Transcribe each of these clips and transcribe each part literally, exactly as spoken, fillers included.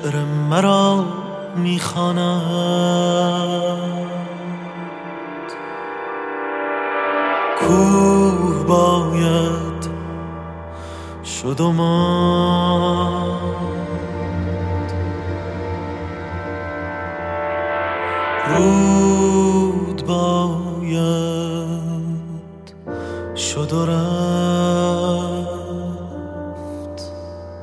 شعر مرا میخواند. کوه باید شد و ماند، رود باید شد و رفت،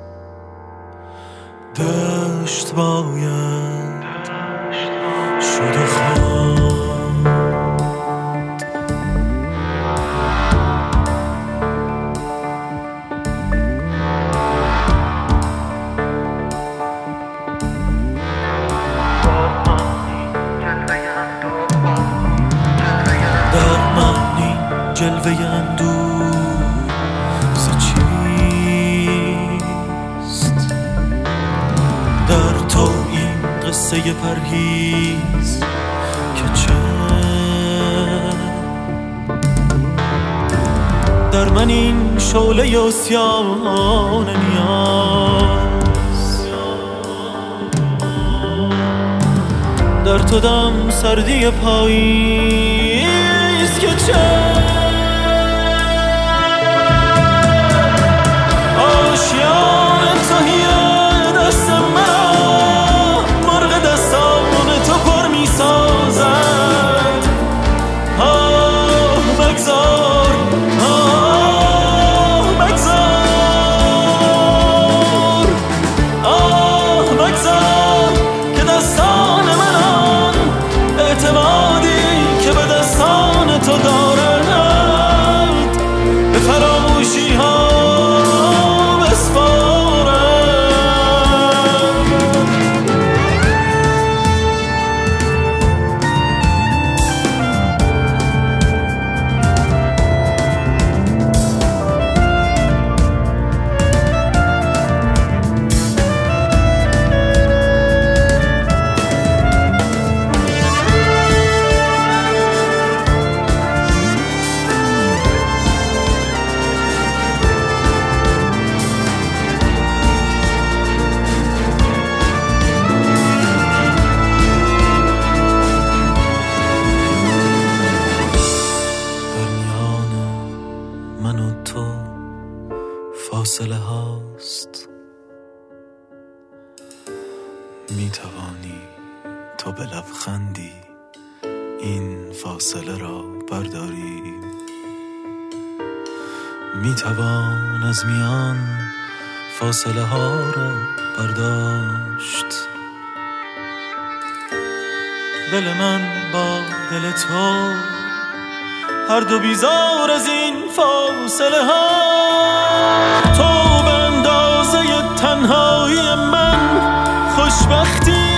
دشت باید شد و خواند. جلوه اندوه ز چیست؟ در تو این قصه پرهیز که چه؟ در من این شعله عصیان نیاز، در تو دم سردی پاییز که چه؟ آشیان تهیه دست مرا مرغ دستان تو پر می سازد. آه بگذار، آه بگذار، آه بگذار که دستان من آن اعتمادی که به دستان تو دارد به فراموشی ها فاصله هاست. می توانی تو به لبخندی این فاصله را برداری، می توان از میان فاصله ها را برداشت. دل من با دل تو هر دو بیزار از این فاصله ها. تو به اندازه تنهایی من خوشبختی،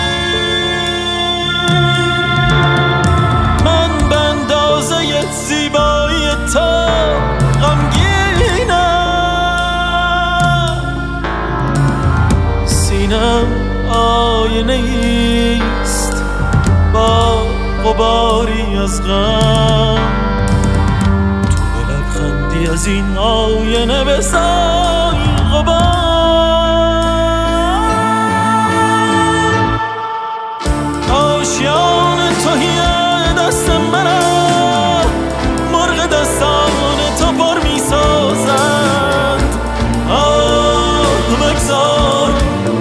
من به اندازه زیبایی تو غمگینم. سینم آینه ایست با غباری از غم، از این آینه بسای غبار. آشیان تهیه دست مرا مرغ دستان تو پر می سازد. آه بگذار،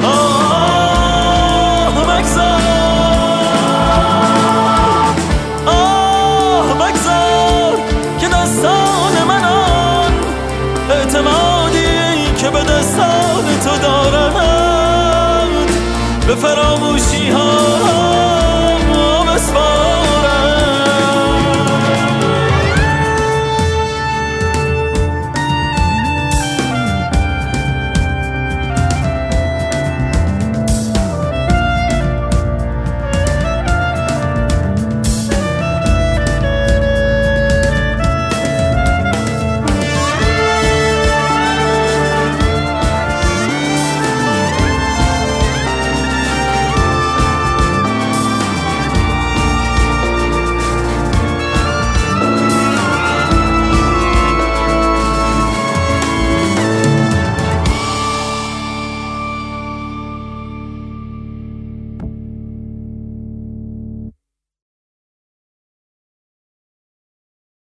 آه بگذار، آه بگذار که دستان من اعتمادی که به دستان تو دارد به فراموشی ها